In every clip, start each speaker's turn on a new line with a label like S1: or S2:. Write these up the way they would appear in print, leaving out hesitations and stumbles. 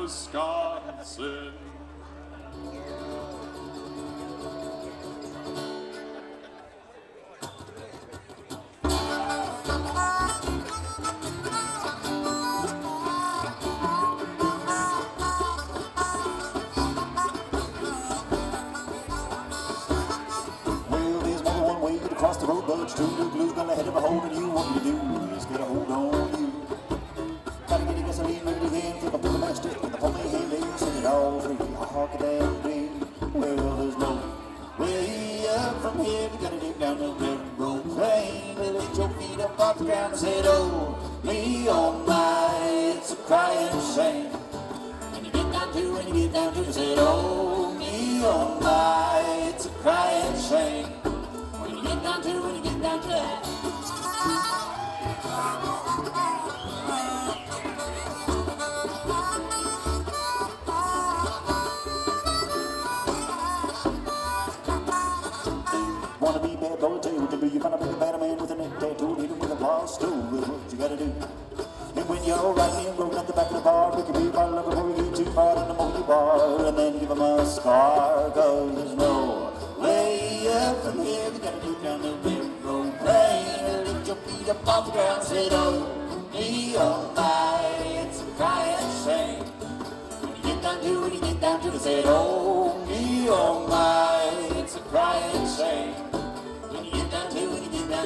S1: Wisconsin.
S2: Across the road, but true blue glue's gonna head of a hold on you. What you do is get a hold on you. Gotta get a gasoline, ready to hand, flip up with the matchstick, with the homemade hand, and set it all free. Hark it down, baby. Well, there's no way up from here. You gotta dig down the railroad train. Lift your feet up off the ground and say, oh, me, oh my, it's a crying shame. When you get down to, you say, oh, me, oh my, it's a crying shame. When you get down to that. Wanna be bad boy, tell you what to do. You find a big bad man with a neck tattoo, hit him with a blast stool. That's what you gotta do. And when you're riding and rolling at the back of the bar, pick a beer bottle up before you get too far in the monkey bar, and then give him a scar, cause there's no way up from here. You gotta do down the railroad train. Lift your feet up off the ground and say, oh, me, oh my, it's a crying shame. When you get down to say, oh, me, oh my, it's a crying shame. When you get down to it.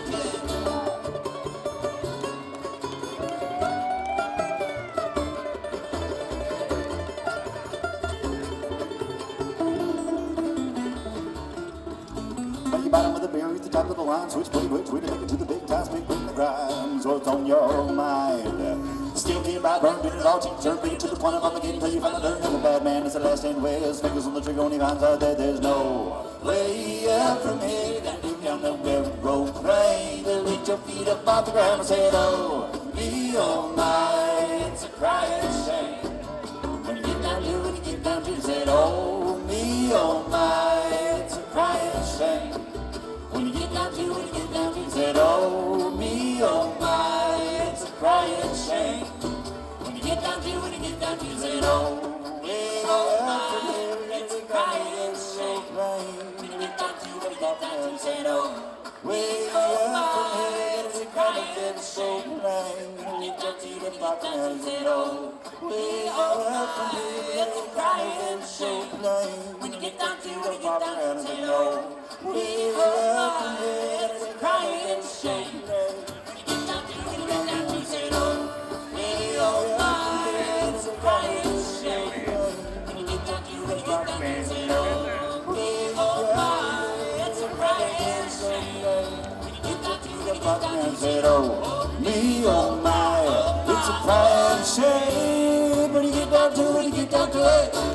S2: Bottom of the beer at the top of the line, switch to make it to the big time, big the grind. What's on your mind? Still get by, burn, doing it all, cheap, turn, beat to the point of obligating until you finally learn that a bad man is the last and wears fingers on the trigger when he finds out that there's no way up from here. You gotta do down the railroad train. Lift your feet up off the ground and say, oh, me, oh my, it's a crying shame. When you get down to it, say, oh, me, oh my, it's a crying shame. When you get down to it, said, oh, me, oh my, it's a crying shame. When you get down to it, said, oh, me, oh my, it's a crying shame. When you get down to it, said, oh, way up from here, it's a crying shame. When you get down to it, said, oh, way up from here, it's a crying shame. When you get down to it, said, oh, we were up from here, it's a crying shame. When you get down to say, oh, we oh my, it's a crying shame. When you get down to say, oh, we oh my, it's a crying shame. When you get down to say, oh, me oh my, it's a crying shame. When you get down to it.